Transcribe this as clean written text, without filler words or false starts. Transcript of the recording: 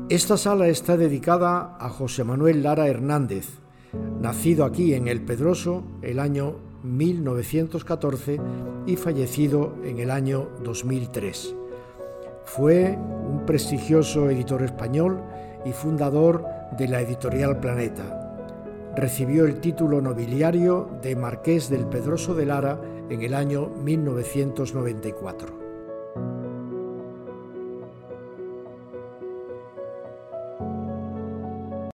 Esta sala está dedicada a José Manuel Lara Hernández, nacido aquí en El Pedroso el año 1914 y fallecido en el año 2003. Fue un prestigioso editor español y fundador de la editorial Planeta. Recibió el título nobiliario de Marqués del Pedroso de Lara en el año 1994.